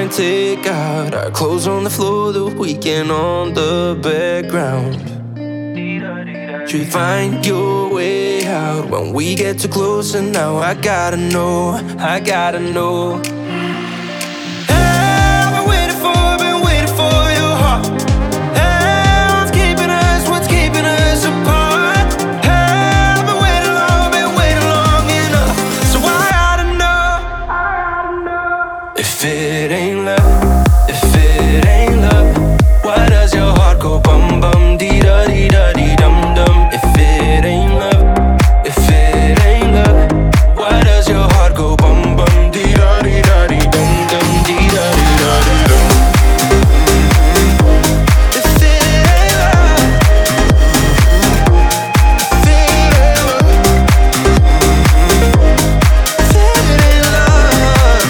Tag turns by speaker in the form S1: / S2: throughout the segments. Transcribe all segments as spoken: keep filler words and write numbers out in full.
S1: fine takeout. Our clothes on the floor, the weekend on the background. You'll find your way out when we get too close, and now I gotta know, I gotta know. I've been waiting for, been waiting for your heart. Hey, what's keeping us, what's keeping us apart? Hey, I've been waiting long, been waiting long enough. So I gotta know, if it ain't love, if it ain't love, why does your heart go bum bum dee da dee da dee dum dum? If it ain't love, if it ain't love, why does your heart go bum bum dee da dee da dee dum dum dee da dee da dee dum? If it ain't love, if it ain't love, if it ain't love.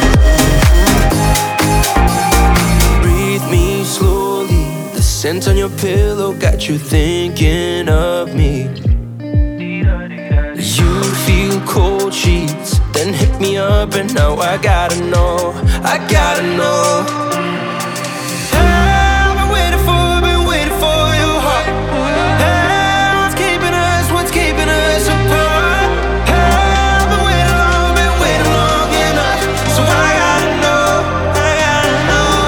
S1: Breathe me slowly. The scent on your pillow got you thinking of me. You feel cold sheets, then hit me up, and now I gotta know, I gotta know. I've been waiting for, been waiting for your heart. Hey, what's keeping us, what's keeping us apart? Hey, I've been waiting long, been waiting long enough. So I gotta know, I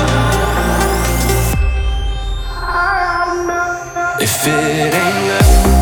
S1: gotta know. If it ain't love,